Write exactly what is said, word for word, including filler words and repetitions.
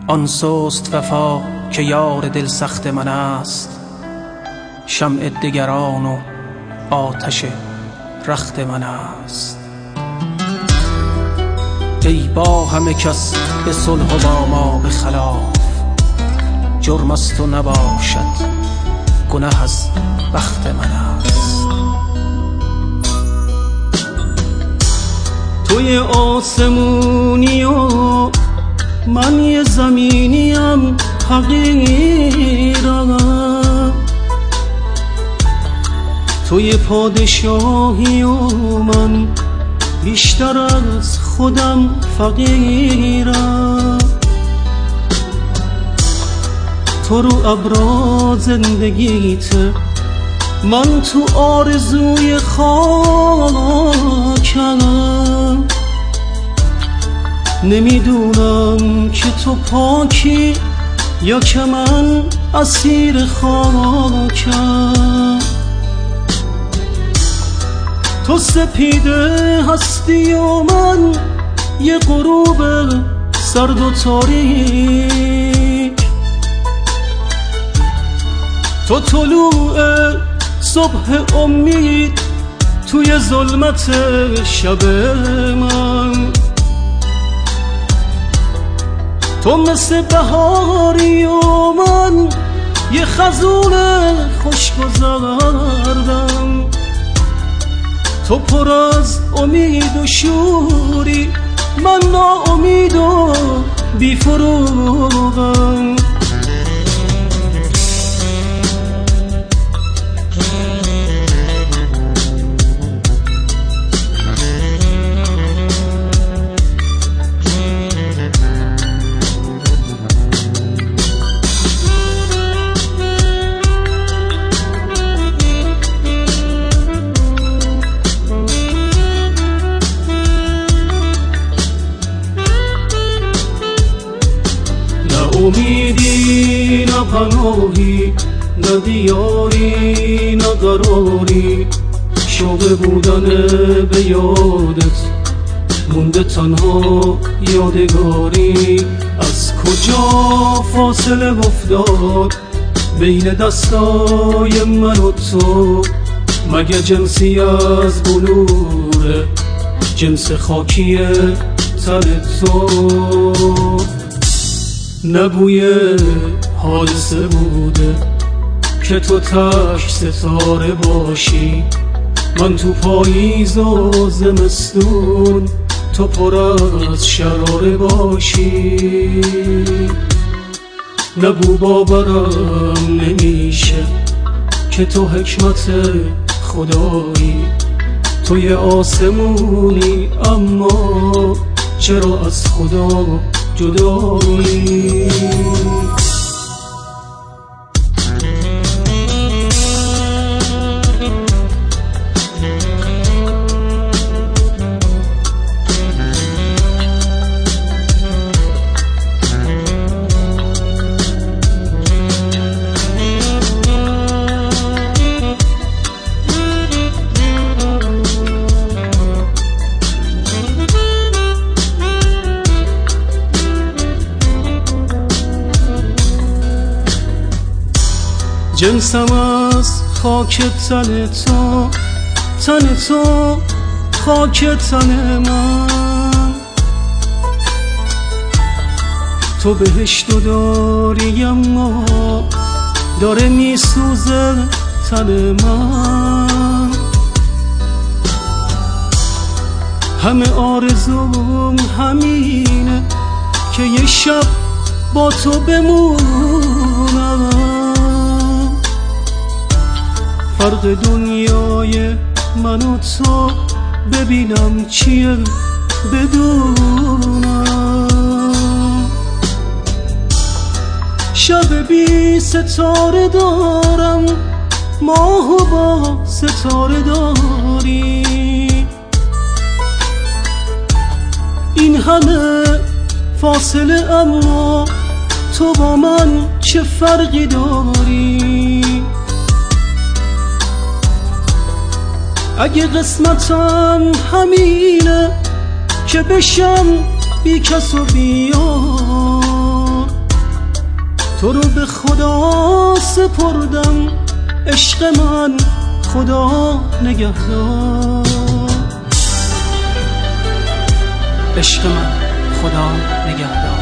آن سست وفا که یار دل سخت من است، شمع دگران و آتش رخت من است. ای با همه کس به صلح و با ما به خلاف، جرم است و نباشد گناه از بخت من است. توی آسمونی و من یه زمینیم حقیرم، توی پادشاهی و من بیشتر از خودم فقیرم. تو رو ابرا زندگیته، من تو آرزوی خاکم. نمیدونم که تو پاکی یا که من اسیر خاکم. تو سپیده هستی و من یه غروب سرد و تاریک. تو طلوع صبح امید توی ظلمت شب من. تو مثل بهاری و من یه خزون خوشگذردم. تو پر از امید و شوری، من ناامید و بی‌فروغم. امیدی نه پناهی، نه دیاری نه قراری، شوق بودن به یادت مونده تنها یادگاری. از کجا فاصله افتاد بین دستای من و تو؟ مگه جنسی از بلوره، جنس خاکی تن تو؟ نبوی حادثه بوده که تو تک ستاره باشی، من تو پاییز و زمستون تو پر از شراره باشی. نگو باورم نمیشه که تو حکمت خدایی، توی آسمونی اما چرا از خدا جدایی؟ جنسم از خاک تن تو، تن تو خاک تن من. تو بهشتو داری اما داره میسوزه تن من. همه آرزوم همینه که یه شب با تو بمونم. فرق دنیای من و تو ببینم چیه بدونم. شب بی ستاره دارم، ماهو با ستاره داری. این همه فاصله اما تو با من چه فرقی داری؟ اگه قسمتم همینه که بشم بی کس و بیار، تو رو به خدا سپردم، عشق من خدا نگهدار. عشق من خدا نگهدار.